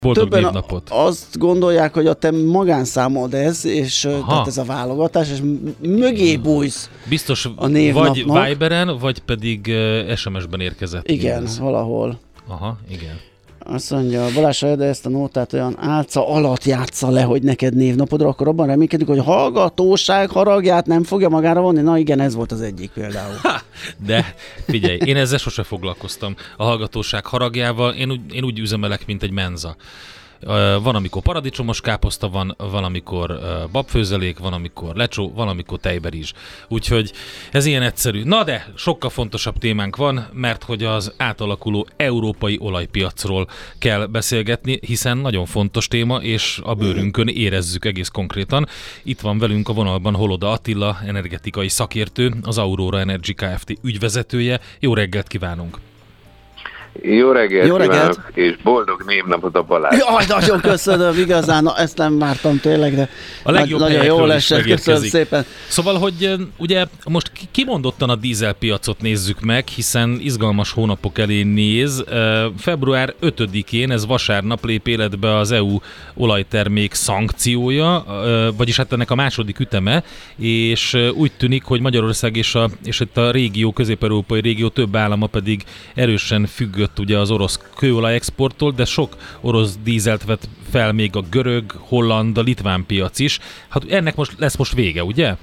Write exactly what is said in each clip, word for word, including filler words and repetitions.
Boldog többen névnapot. azt gondolják, hogy a te magánszámod ez, és tehát ez a válogatás, és mögé bújsz. Biztos a névnapnak. Vagy Viberen, vagy pedig uh, es em es-ben érkezett. Igen, mindez. valahol. Aha, igen. Azt mondja, Balázs, de ezt a nótát olyan álca alatt játsza le, hogy neked névnapodra, akkor abban reménykedik, hogy a hallgatóság haragját nem fogja magára vonni. Na igen, ez volt az egyik például. Ha, de figyelj, én ezzel sose foglalkoztam a hallgatóság haragjával. Én úgy, én úgy üzemelek, mint egy menza. Van, amikor paradicsomos káposzta van, van, amikor babfőzelék, van, amikor lecsó, van, amikor tejberizs. Úgyhogy ez ilyen egyszerű. Na de, sokkal fontosabb témánk van, mert hogy az átalakuló európai olajpiacról kell beszélgetni, hiszen nagyon fontos téma, és a bőrünkön érezzük egész konkrétan. Itt van velünk a vonalban Holoda Attila, energetikai szakértő, az Aurora Energy Kft. Ügyvezetője. Jó reggelt kívánunk! Jó reggelt, Jó reggelt kívánok, és boldog névnapot a Balázs. Jaj, nagyon köszönöm, igazán, na, ezt nem vártam tényleg, de a legjobb nagyon jól esett, köszönöm szépen. Szóval, hogy ugye most kimondottan a dízelpiacot nézzük meg, hiszen izgalmas hónapok elé néz. február ötödikén, ez vasárnap lép életbe az é u olajtermék szankciója, vagyis hát ennek a második üteme, és úgy tűnik, hogy Magyarország és, a, és itt a régió, közép-európai régió több állama pedig erősen függ ugye az orosz kőolaj exporttól, de sok orosz dízelt vett fel még a görög, holland, a litván piac is. Hát ennek most lesz most vége, ugye?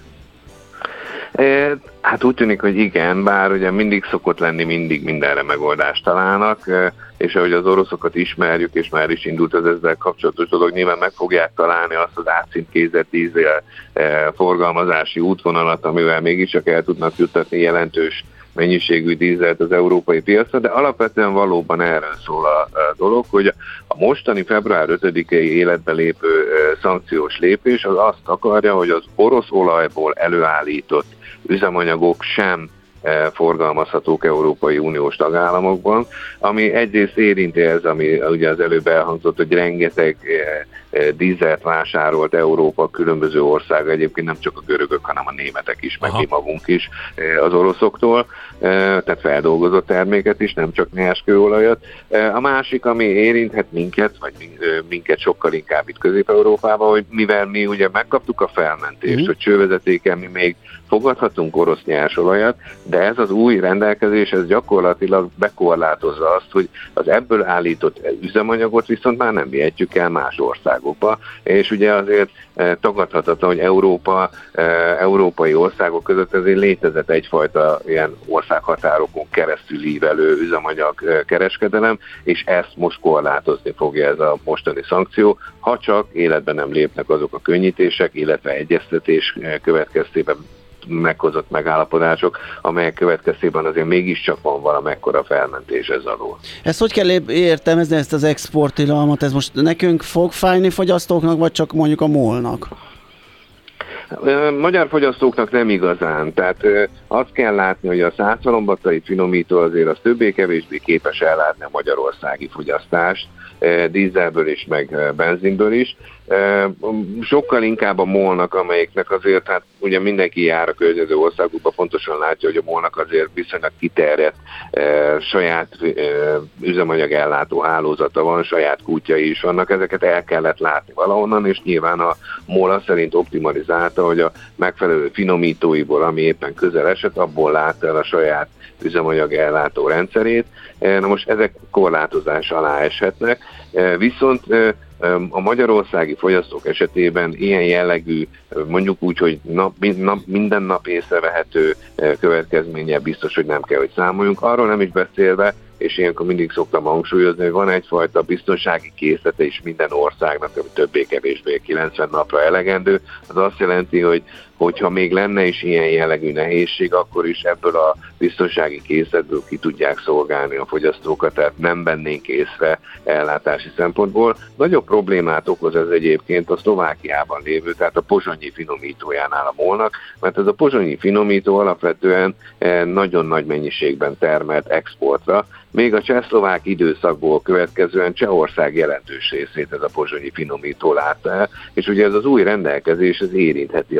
E, hát úgy tűnik, hogy igen, bár ugye mindig szokott lenni, mindig mindenre megoldást találnak, és ahogy az oroszokat ismerjük, és már is indult az ezzel kapcsolatos dolog, nyilván meg fogják találni azt az átcímkézett dízel forgalmazási útvonalat, amivel mégiscsak el tudnak juttatni jelentős mennyiségű dízelt az európai piacra, de alapvetően valóban erről szól a, a dolog, hogy a mostani február ötödikei életbe lépő e, szankciós lépés az azt akarja, hogy az orosz olajból előállított üzemanyagok sem e, forgalmazhatók Európai Uniós tagállamokban, ami egyrészt érinti ez, ami ugye az előbb elhangzott, hogy rengeteg e, e, dízelt vásárolt Európa különböző országa, egyébként nem csak a görögök, hanem a németek is, meg mi magunk is e, az oroszoktól, tehát feldolgozott terméket is, nem csak nyers kőolajat. A másik, ami érinthet minket, vagy minket sokkal inkább itt Közép-Európában, hogy mivel mi ugye megkaptuk a felmentést, mm. hogy csővezetéken mi még fogadhatunk orosz nyersolajat, de ez az új rendelkezés, ez gyakorlatilag bekorlátozza azt, hogy az ebből állított üzemanyagot viszont már nem vihetjük el más országokba, és ugye azért tagadhatatlan, hogy Európa, európai országok között ezért létezett egyfajta ilyen országhatárokon keresztül ívelő üzemanyag kereskedelem, és ezt most korlátozni fogja ez a mostani szankció, ha csak életben nem lépnek azok a könnyítések, illetve egyeztetés következtében meghozott megállapodások, amelyek következtében azért mégiscsak van valamekkora felmentés ez alól. Ezt hogy kell értelmezni, ezt az exporttilalmat? Ez most nekünk fog fájni fogyasztóknak, vagy csak mondjuk a MOL-nak? Magyar fogyasztóknak nem igazán, tehát azt kell látni, hogy a százhalombattai finomító azért az többé-kevésbé képes ellátni a magyarországi fogyasztást, dízelből is, meg benzinből is. Sokkal inkább a MOL-nak, amelyiknek azért, hát ugye mindenki jár a környező országokban, pontosan látja, hogy a MOL-nak azért viszonylag kiterjedt saját üzemanyag ellátó hálózata van, saját kútjai is vannak, ezeket el kellett látni valahonnan, és nyilván a MOL azt szerint optimalizálta, hogy a megfelelő finomítóiból, ami éppen közel esett, abból látta el a saját üzemanyag ellátó rendszerét. Na most ezek korlátozás alá eshetnek, viszont a magyarországi fogyasztók esetében ilyen jellegű, mondjuk úgy, hogy nap, nap, minden nap észrevehető következménye biztos, hogy nem kell, hogy számoljunk. Arról nem is beszélve, és ilyenkor mindig szoktam hangsúlyozni, hogy van egyfajta biztonsági készlete is minden országnak, ami többé-kevésbé kilencven napra elegendő. Az azt jelenti, hogy hogyha még lenne is ilyen jellegű nehézség, akkor is ebből a biztonsági készletből ki tudják szolgálni a fogyasztókat, tehát nem vennénk észre ellátási szempontból. Nagyobb problémát okoz ez egyébként a Szlovákiában lévő, tehát a pozsonyi finomítójánál a MOL-nak, mert ez a pozsonyi finomító alapvetően nagyon nagy mennyiségben termelt exportra, még a csehszlovák időszakból következően Csehország jelentős részét ez a pozsonyi finomító látta el, és ugye ez az új rendelkezés, ez érintheti a MOL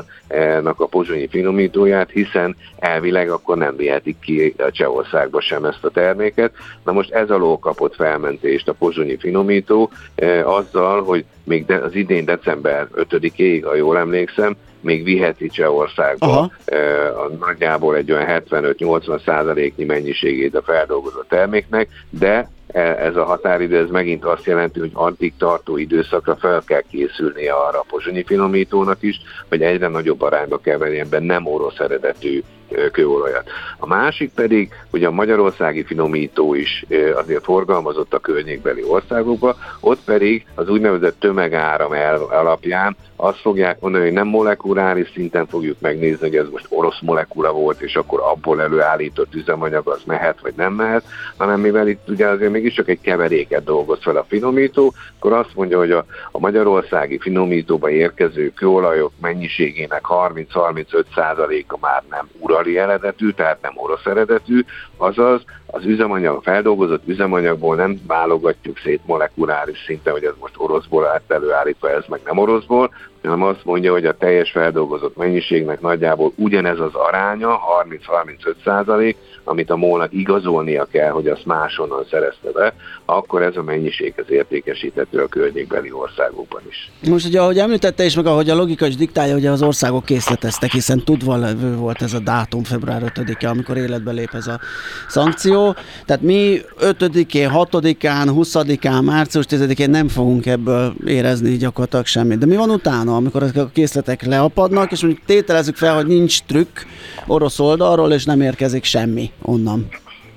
a pozsonyi finomítóját, hiszen elvileg akkor nem vihetik ki a Csehországba sem ezt a terméket. Na most ez alól kapott felmentést a pozsonyi finomító eh, azzal, hogy még de, az idén december ötödikéig, ha jól emlékszem, még viheti Csehországba eh, a nagyjából egy olyan hetvenöt-nyolcvan százaléknyi mennyiségét a feldolgozott terméknek, de ez a határidő, ez megint azt jelenti, hogy addig tartó időszakra fel kell készülnie arra a pozsonyi finomítónak is, hogy egyre nagyobb arányba keverjen be nem orosz eredetű kőolajat. A másik pedig, hogy a magyarországi finomító is azért forgalmazott a környékbeli országokba, ott pedig az úgynevezett tömegáram alapján azt fogják mondani, hogy nem molekuláris szinten fogjuk megnézni, hogy ez most orosz molekula volt, és akkor abból előállított üzemanyag az mehet, vagy nem mehet, hanem mivel itt ugye azért mégiscsak egy keveréket dolgoz fel a finomító, akkor azt mondja, hogy a, a magyarországi finomítóba érkező kőolajok mennyiségének harminc-harmincöt százaléka már nem urali eredetű, tehát nem orosz eredetű, azaz az üzemanyag, feldolgozott üzemanyagból nem válogatjuk szét molekuláris szinten, hogy ez most oroszból lett előállítva, ez meg nem oroszból, hanem azt mondja, hogy a teljes feldolgozott mennyiségnek nagyjából ugyanez az aránya, harminc-harmincöt százalék, amit a MOL-nak igazolnia kell, hogy azt máshonnan szerezte be, akkor ez a mennyiség az értékesíthető a környékbeli országokban is. Most ugye, ahogy említette is, meg ahogy a logika is diktálja, hogy az országok készleteztek, hiszen tudva levő volt ez a dátum, február ötödike, amikor életbe lép ez a szankció. Tehát mi ötödikén, hatodikán, huszadikán, március tizedikén nem fogunk ebből érezni gyakorlatilag semmit. De mi van utána, amikor ezek a készletek leapadnak, és mondjuk tételezzük fel, hogy nincs trükk orosz oldalról, és nem érkezik semmi onnan?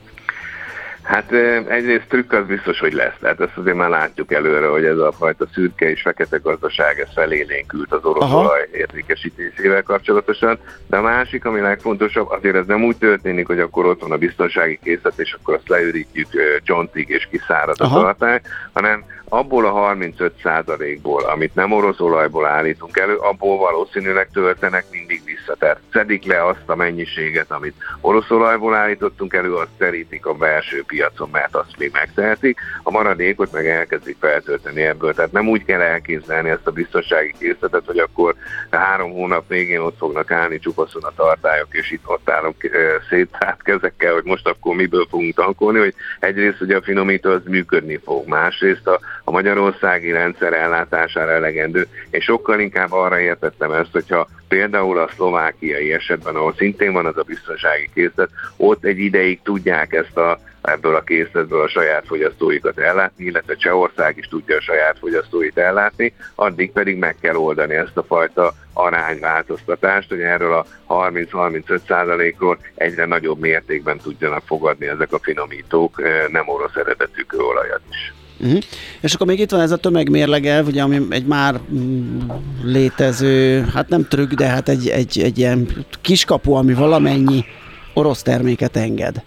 Hát egyrészt trükk az biztos, hogy lesz. Tehát ezt azért már látjuk előre, hogy ez a fajta szürke és fekete gazdaság ez felélénkült az orosz olaj értékesítésével kapcsolatosan. De a másik, ami legfontosabb, azért ez nem úgy történik, hogy akkor ott van a biztonsági készlet, és akkor azt leürítjük csontig és kiszárad a tartály, hanem abból a harmincöt százalékból, amit nem orosz olajból állítunk elő, abból valószínűleg töltenek mindig vissza. Tehát szedik le azt a mennyiséget, amit orosz olajból állítottunk elő, azt terítik a belső piacon, mert azt még megtehetik. A maradékot meg elkezdik feltölteni ebből. Tehát nem úgy kell elképzelni ezt a biztonsági készletet, hogy akkor három hónap végén ott fognak állni csupaszon a tartályok, és itt ott állunk széttárt kezekkel, hogy most akkor miből fogunk tankolni, hogy egyrészt ugye a finomító az működni fog, másrészt a a magyarországi rendszer ellátására elegendő, és sokkal inkább arra értettem ezt, hogyha például a szlovákiai esetben, ahol szintén van az a biztonsági készlet, ott egy ideig tudják ezt a, ebből a készletből a saját fogyasztóikat ellátni, illetve Csehország is tudja a saját fogyasztóit ellátni, addig pedig meg kell oldani ezt a fajta arányváltoztatást, hogy erről a harminc-harmincöt százalékról egyre nagyobb mértékben tudjanak fogadni ezek a finomítók nem orosz eredetű kőolajat is. Uh-huh. És akkor még itt van ez a tömegmérlegelv, ugye, ami egy már létező, hát nem trükk, de hát egy, egy, egy ilyen kiskapu, ami valamennyi orosz terméket enged.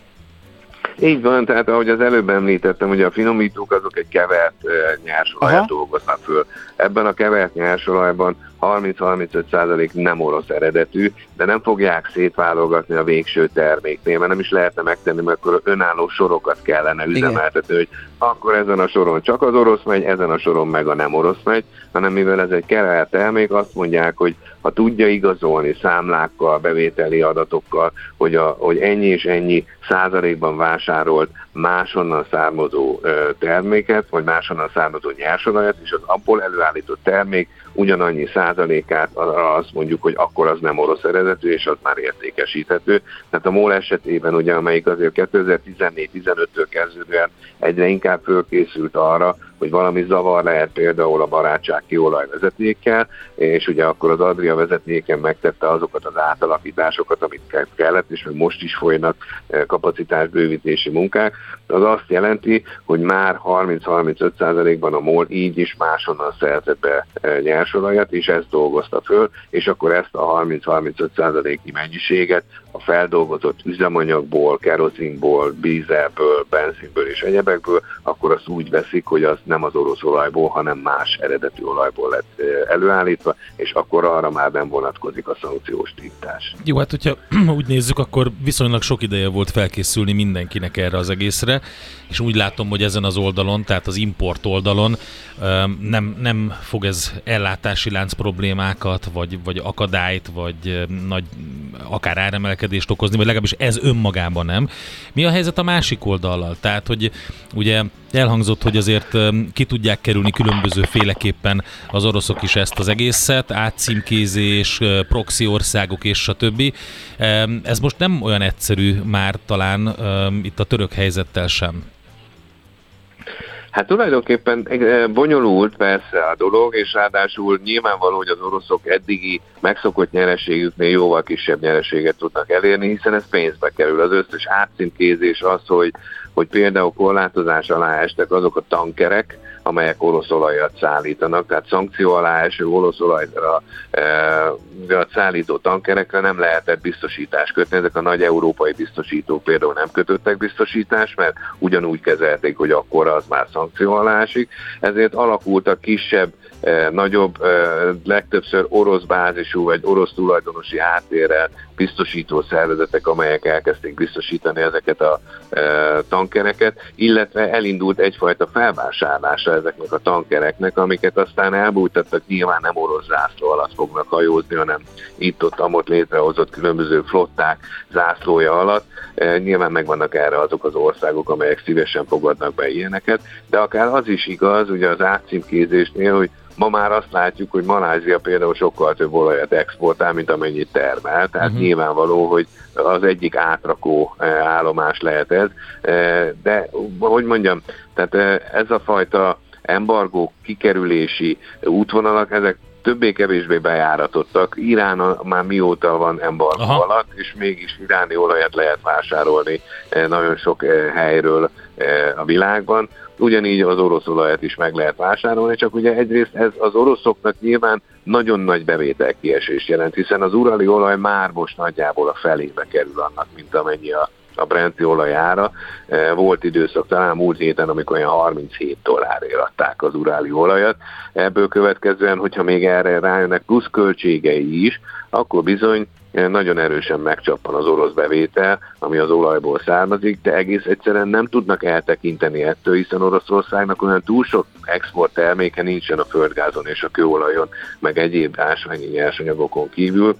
Így van, tehát ahogy az előbb említettem, ugye a finomítók azok egy kevert uh, nyersolajat dolgoznak föl. Ebben a kevert nyersolajban harminc-harmincöt százalék nem orosz eredetű, de nem fogják szétválogatni a végső terméknél, mert nem is lehetne megtenni, mert akkor önálló sorokat kellene üzemeltetni, hogy akkor ezen a soron csak az orosz megy, ezen a soron meg a nem orosz megy, hanem mivel ez egy kevert termék, azt mondják, hogy ha tudja igazolni számlákkal, bevételi adatokkal, hogy, a, hogy ennyi és ennyi százalékban vásárolt máshonnan származó ö, terméket, vagy máshonnan származó nyersolajat, és az abból előállított termék ugyanannyi százalékát azt mondjuk, hogy akkor az nem orosz eredetű, és az már értékesíthető. Tehát a MOL esetében, ugye, amelyik azért kétezer-tizennégy-tizenöttől kezdődően egyre inkább fölkészült arra, hogy valami zavar lehet például a barátság kőolaj vezetékkel, és ugye akkor az Adria vezetéken megtette azokat az átalakításokat, amit kellett, és még most is folynak kapacitásbővítési munkák. Az azt jelenti, hogy már harminc-harmincöt százalékban a MOL így is máshonnan szerzett be nyersolajat, és ezt dolgozta föl, és akkor ezt a harminc-harmincöt százaléknyi mennyiséget a feldolgozott üzemanyagból, kerozinból, dízelből, benzinből és egyebekből, akkor azt úgy veszik, hogy az nem az orosz olajból, hanem más eredetű olajból lett előállítva, és akkor arra már nem vonatkozik a szankciós tiltás. Jó, hát hogyha úgy nézzük, akkor viszonylag sok ideje volt felkészülni mindenkinek erre az egészre, és úgy látom, hogy ezen az oldalon, tehát az import oldalon nem, nem fog ez ellátási lánc problémákat, vagy, vagy akadályt, vagy nagy akár áremelkedést okozni, vagy legalábbis ez önmagában nem. Mi a helyzet a másik oldallal? Tehát, hogy ugye elhangzott, hogy azért ki tudják kerülni különböző féleképpen az oroszok is ezt az egészet, átcímkézés, proxy országok és stb. Ez most nem olyan egyszerű már talán itt a török helyzettel sem. Hát tulajdonképpen bonyolult persze a dolog, és ráadásul nyilvánvaló, hogy az oroszok eddigi megszokott nyereségüknél jóval kisebb nyereséget tudnak elérni, hiszen ez pénzbe kerül. Az összes átcímkézés az, hogy, hogy például korlátozás alá estek azok a tankerek, amelyek orosz olajat szállítanak, tehát szankció alá eső orosz olajra e, szállító tankerekre nem lehetett biztosítást kötni. Ezek a nagy európai biztosítók például nem kötöttek biztosítást, mert ugyanúgy kezelték, hogy akkor az már szankció alá esik. Ezért alakultak kisebb, e, nagyobb, e, legtöbbször orosz bázisú vagy orosz tulajdonosi háttérrel biztosító szervezetek, amelyek elkezdték biztosítani ezeket a e, tankereket, illetve elindult egyfajta felvásárlása ezeknek a tankereknek, amiket aztán elbújtattak, nyilván nem orosz zászló alatt fognak hajózni, hanem itt-ott-amott létrehozott különböző flották zászlója alatt. E, nyilván megvannak erre azok az országok, amelyek szívesen fogadnak be ilyeneket, de akár az is igaz, ugye az átcímkézésnél, hogy ma már azt látjuk, hogy Malázia például sokkal több olajat exportál, mint amennyit termel, tehát uh-huh. nyilvánvaló, hogy az egyik átrakó állomás lehet ez, de hogy mondjam, tehát ez a fajta embargó kikerülési útvonalak, ezek többé-kevésbé bejáratottak. Irán már mióta van embargó Aha. alatt, és mégis iráni olajat lehet vásárolni nagyon sok helyről a világban. Ugyanígy az orosz olajat is meg lehet vásárolni, csak ugye egyrészt ez az oroszoknak nyilván nagyon nagy bevételkiesést jelent, hiszen az urali olaj már most nagyjából a felébe kerül annak, mint amennyi a, a brenti olaj ára. Volt időszak talán múlt héten, amikor olyan harminchét dollárért adták az uráli olajat. Ebből következően, hogyha még erre rájönnek plusz költségei is, akkor bizony nagyon erősen megcsappan az orosz bevétel, ami az olajból származik, de egész egyszerűen nem tudnak eltekinteni ettől, hiszen Oroszországnak olyan túl sok export terméke nincsen a földgázon és a kőolajon, meg egyéb ásványi nyersanyagokon kívül.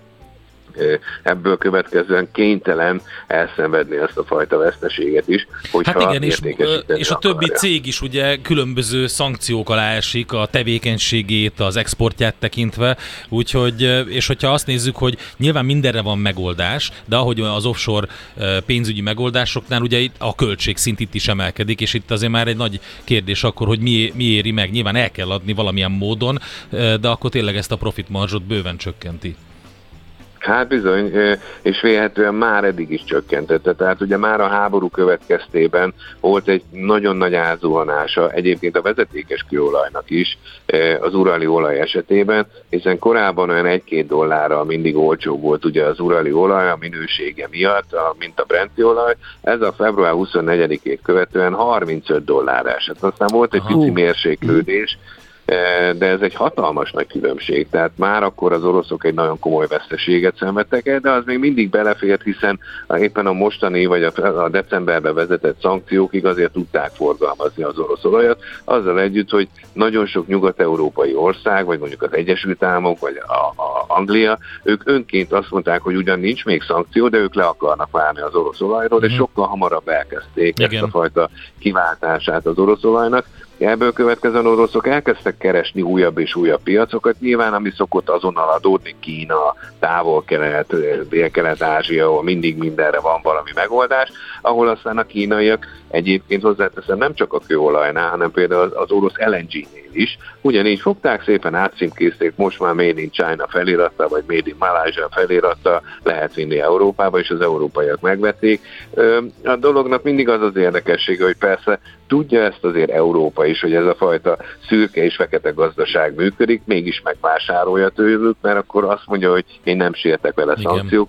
Ebből következően kénytelen elszenvedni ezt a fajta veszteséget is, hogyha hát igen, és, és a többi akarja. Cég is ugye különböző szankciók alá esik a tevékenységét, az exportját tekintve, úgyhogy, és hogyha azt nézzük, hogy nyilván mindenre van megoldás, de ahogy az offshore pénzügyi megoldásoknál ugye a költségszint itt is emelkedik, és itt azért már egy nagy kérdés akkor, hogy mi, mi éri meg. Nyilván el kell adni valamilyen módon, de akkor tényleg ezt a profit marzsot bőven csökkenti. Hát bizony, és vélhetően már eddig is csökkentette. Tehát ugye már a háború következtében volt egy nagyon nagy átzuhanása egyébként a vezetékes kőolajnak is az urali olaj esetében, hiszen korábban olyan egy-két dollárral mindig olcsóbb volt ugye az urali olaj a minősége miatt, mint a brenti olaj. Ez a február huszonnegyedikét követően harmincöt dollár esett. Aztán volt egy Aha. pici mérséklődés, de ez egy hatalmas nagy különbség, tehát már akkor az oroszok egy nagyon komoly veszteséget szenvedtek el, de az még mindig belefért, hiszen éppen a mostani vagy a decemberben vezetett szankciókig azért tudták forgalmazni az orosz olajat, azzal együtt, hogy nagyon sok nyugat-európai ország, vagy mondjuk az Egyesült Államok, vagy a, a Anglia, ők önként azt mondták, hogy ugyan nincs még szankció, de ők le akarnak válni az orosz olajról, mm-hmm. és sokkal hamarabb elkezdték Igen. ezt a fajta kiváltását az orosz olajnak. Ebből következően oroszok elkezdtek keresni újabb és újabb piacokat, nyilván ami szokott azonnal adódni, Kína, Távol-Kelet, Dél-Kelet-Ázsia, ahol mindig mindenre van valami megoldás, ahol aztán a kínaiak egyébként hozzáteszem nem csak a kőolajnál, hanem például az orosz el en gé-nél is, ugyanígy fogták, szépen átcímkézték, most már Made in China feliratta, vagy Made in Malaysia feliratta, lehet vinni Európába, és az európaiak megvették. A dolognak mindig az az érdekessége, hogy persze tudja ezt azért Európa is, hogy ez a fajta szürke és fekete gazdaság működik, mégis megvásárolja tőlük, mert akkor azt mondja, hogy én nem sértek vele Igen. szankciókat,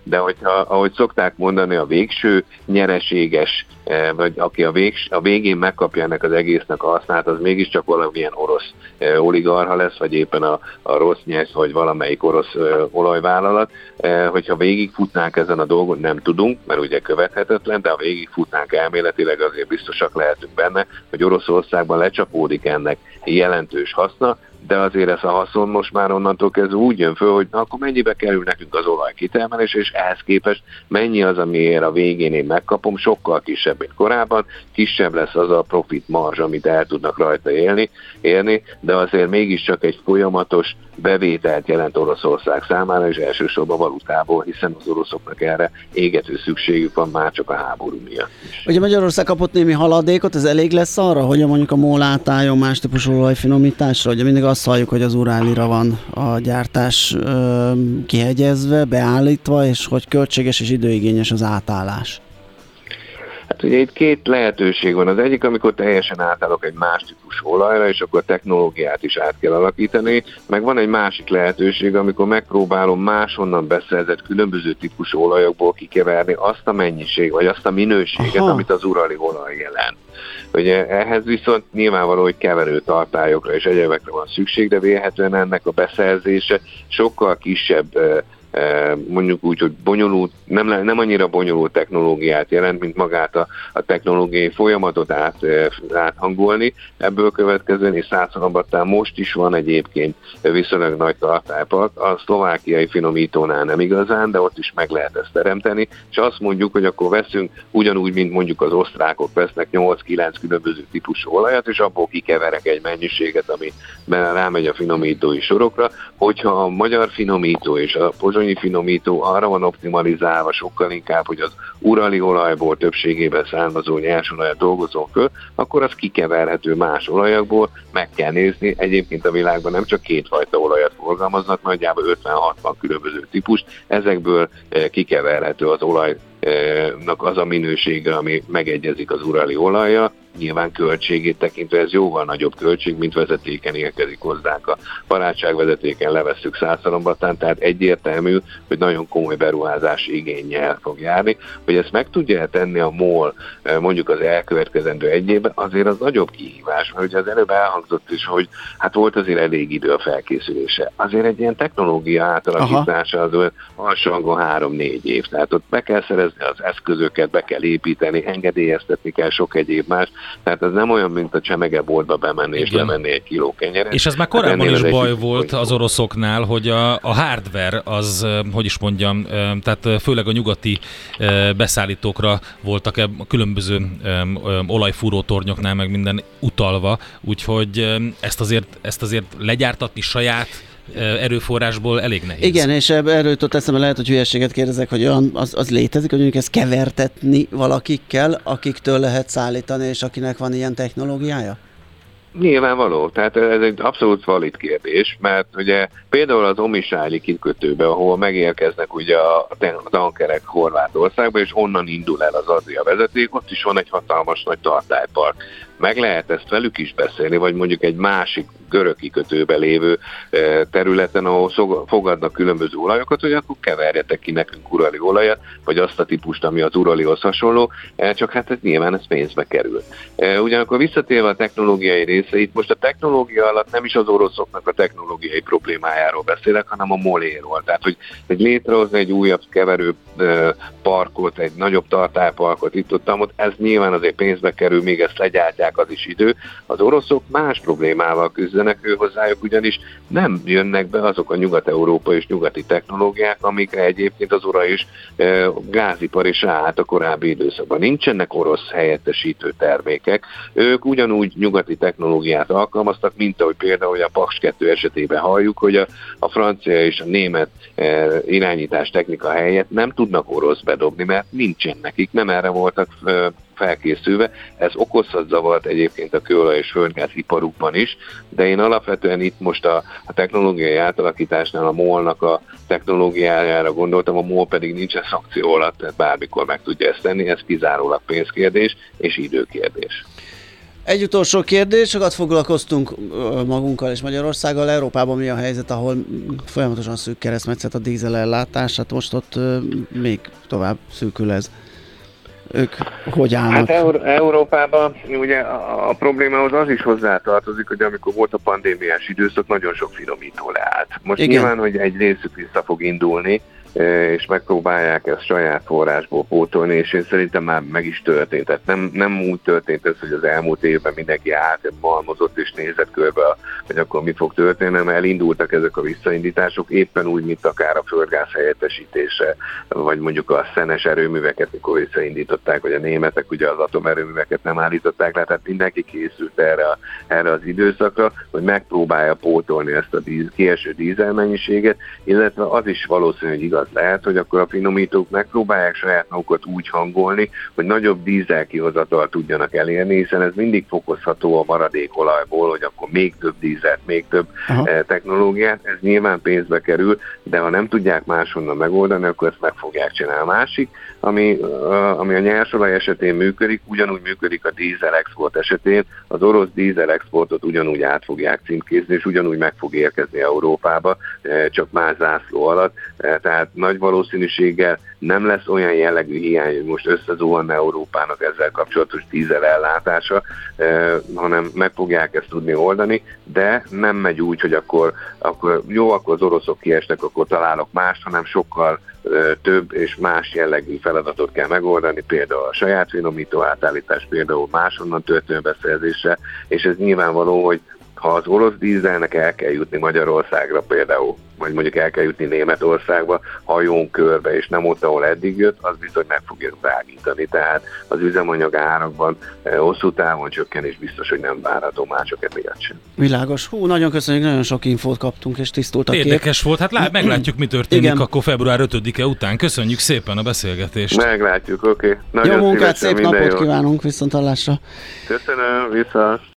de hogyha, ahogy szokták mondani, a végső nyereséges, vagy aki a, végs, a végén megkapja ennek az egésznek a hasznát, az mégiscsak valamilyen orosz oligarcha lesz, vagy éppen a, a Rosneft, vagy valamelyik orosz olajvállalat. Hogyha végigfutnánk ezen a dolgon, nem tudunk, mert ugye követhetetlen, de ha végigfutnánk elméletileg, azért biztosak lehetünk benne, hogy Oroszországban lecsapódik ennek jelentős haszna, de azért ez a haszon most már onnantól kezdve úgy jön föl, hogy na, akkor mennyibe kerül nekünk az olaj kitermelés, és ehhez képest mennyi az, amiért a végén én megkapom, sokkal kisebb, mint korábban, kisebb lesz az a profit marzs, amit el tudnak rajta élni, élni, de azért mégiscsak egy folyamatos bevételt jelent Oroszország számára, és elsősorban valutából, hiszen az oroszoknak erre égető szükségük van már csak a háború miatt is. Ugye Magyarország kapott némi haladékot, ez elég lesz arra, hogy mondjuk a MOL átálljon más típusú olajfinomításra? Ugye mindig azt halljuk, hogy az Urálira van a gyártás ö, kihegyezve, beállítva, és hogy költséges és időigényes az átállás. Hát ugye itt két lehetőség van. Az egyik, amikor teljesen átállok egy más típusú olajra, és akkor a technológiát is át kell alakítani, meg van egy másik lehetőség, amikor megpróbálom máshonnan beszerzett különböző típusú olajokból kikeverni azt a mennyiség, vagy azt a minőséget, Aha. amit az urali olaj jelent. Ugye ehhez viszont nyilvánvaló, hogy keverő tartályokra és egyebekre van szükség, de vélhetően ennek a beszerzése sokkal kisebb, mondjuk úgy, hogy bonyolult, nem, nem annyira bonyolult technológiát jelent, mint magát a, a technológiai folyamatot át, áthangolni. Ebből következően, és Szászalombattán most is van egyébként viszonylag nagy tartálypark, a szlovákiai finomítónál nem igazán, de ott is meg lehet ezt teremteni, és azt mondjuk, hogy akkor veszünk ugyanúgy, mint mondjuk az osztrákok vesznek nyolc-kilenc különböző típusú olajat, és abból kikeverek egy mennyiséget, ami rámegy a finomítói sorokra, hogyha a magyar finomító és a pozsonyi finomító arra van optimalizálva sokkal inkább, hogy az urali olajból többségében származó nyersolajat dolgozom föl, akkor az kikeverhető más olajokból, meg kell nézni. Egyébként a világban nem csak kétfajta olajat forgalmaznak, nagyjából ötven-hatvan különböző típus, ezekből kikeverhető az olajnak az a minősége, ami megegyezik az urali olajjal. Nyilván költségét tekintve ez jóval nagyobb költség, mint vezetéken érkezik hozzánk. A barátságvezetéken levesszük Szászalombattán, tehát egyértelmű, hogy nagyon komoly beruházási igénnyel fog járni. Hogy ezt meg tudja tenni a MOL mondjuk az elkövetkezendő egy évben, azért az nagyobb kihívás, mert ugye az előbb elhangzott is, hogy hát volt azért elég idő a felkészülése. Azért egy ilyen technológia átalakítása az alsóhangon három-négy év, tehát ott be kell szerezni az eszközöket, be kell építeni, engedélyeztetni kell sok egyéb más. Tehát ez nem olyan, mint a csemegeboltba bemenni és lemenni egy kiló kenyeret. És ez már korábban is baj egy volt az oroszoknál, hogy a, a hardware az, hogy is mondjam, tehát főleg a nyugati beszállítókra voltak a különböző olajfúrótornyoknál meg minden utalva, úgyhogy ezt azért, ezt azért legyártatni saját erőforrásból elég nehéz. Igen, és erről jutott eszembe, lehet, hogy hülyeséget kérdezek, hogy olyan, az, az létezik, hogy mondjuk ezt kevertetni valakikkel, akiktől lehet szállítani, és akinek van ilyen technológiája? Nyilvánvaló, tehát ez egy abszolút valid kérdés, mert ugye például az Omisáli kikötőbe, ahol megérkeznek ugye a tankerek Horvátországba, és onnan indul el az Adria vezeték, ott is van egy hatalmas nagy tartálypark. Meg lehet ezt velük is beszélni, vagy mondjuk egy másik görög kikötőbe lévő területen, ahol fogadnak különböző olajokat, hogy akkor keverjetek ki nekünk urali olajat, vagy azt a típust, ami az uralihoz hasonló, csak hát ez nyilván ez pénzbe kerül. Ugyanakkor visszatérve a technológiai része, itt most a technológia alatt nem is az oroszoknak a technológiai problémájáról beszélek, hanem a moléról. Tehát, hogy, hogy létrehozni egy újabb keverő parkot, egy nagyobb tartályparkot itt-ott, ez nyilván azért pénzbe kerül, még ezt legyártják, az is idő. Az oroszok más problémával küzdenek, ő hozzájuk ugyanis nem jönnek be azok a nyugat-európai és nyugati technológiák, amikre egyébként az ora is e, gázipar is ráállt a korábbi időszakban. Nincsenek orosz helyettesítő termékek, ők ugyanúgy nyugati technológiát alkalmaztak, mint ahogy például a Paks kettő esetében halljuk, hogy a, a francia és a német e, irányítás technika helyett nem tudnak orosz bedobni, mert nincsen nekik, nem erre voltak e, felkészülve. Ez okozhat zavart egyébként a kőolaj és földgáz iparukban is, de én alapvetően itt most a, a technológiai átalakításnál a MOL-nak a technológiájára gondoltam, a MOL pedig nincsen szankció alatt, tehát bármikor meg tudja ezt tenni, ez kizárólag pénzkérdés és időkérdés. Egy utolsó kérdés, sokat foglalkoztunk magunkkal és Magyarországgal. Európában mi a helyzet, ahol folyamatosan szűk keresztmetszet a dízel ellátás, hát most ott még tovább szűkül ez. Ők hogy állnak? Hát Eur- Európában ugye a, a problémához az is hozzátartozik, hogy amikor volt a pandémiás időszak, nagyon sok finomító leállt. Most Igen. nyilván, hogy egy részük vissza fog indulni, és megpróbálják ezt saját forrásból pótolni, és én szerintem már meg is történt. Tehát nem, nem úgy történt ez, hogy az elmúlt évben mindenki állt, malmozott és nézett körbe, hogy akkor mi fog történni, mert elindultak ezek a visszaindítások, éppen úgy, mint akár a földgáz helyettesítése, vagy mondjuk a szenes erőműveket, mikor visszaindították, vagy a németek ugye az atomerőműveket nem állították le, tehát mindenki készült erre, a, erre az időszakra, hogy megpróbálja pótolni ezt a díz, kieső dízelmennyiséget, illetve az is valószínű, hogy igaz lehet, hogy akkor a finomítók megpróbálják saját magukat úgy hangolni, hogy nagyobb dízel kihozatal tudjanak elérni, hiszen ez mindig fokozható a maradék olajból, hogy akkor még több dízelt, még több Aha. technológiát, ez nyilván pénzbe kerül, de ha nem tudják máshonnan megoldani, akkor ezt meg fogják csinálni. Másik, ami, ami a nyersolaj esetén működik, ugyanúgy működik a dízel export esetén, az orosz dízel exportot ugyanúgy át fogják címkézni, és ugyanúgy meg fog érkezni Európába, csak más zászló alatt, tehát nagy valószínűséggel nem lesz olyan jellegű hiány, hogy most összezuhanna Európának ezzel kapcsolatos dízel ellátása, eh, hanem meg fogják ezt tudni oldani, de nem megy úgy, hogy akkor, akkor jó, akkor az oroszok kiestek, akkor találok mást, hanem sokkal eh, több és más jellegű feladatot kell megoldani, például a saját finomító átállítás, például máshonnan történő beszerzésre, és ez nyilvánvaló, hogy ha az orosz dízelnek el kell jutni Magyarországra például, vagy mondjuk el kell jutni Németországba, hajón körbe, és nem ott, ahol eddig jött, az bizony meg fogja drágítani. Tehát az üzemanyag árakban eh, hosszú távon csökkenés biztos, hogy nem várható már csak emiatt sem. Világos. Hú, nagyon köszönjük, nagyon sok infót kaptunk, és tisztult a kép. Érdekes volt, hát lá, meglátjuk, mi történik Igen. akkor február ötödike után. Köszönjük szépen a beszélgetést. Meglátjuk, oké. Okay. Jó munkát, szép napot jó. kívánunk, viszonthallásra. Köszönöm, vissza.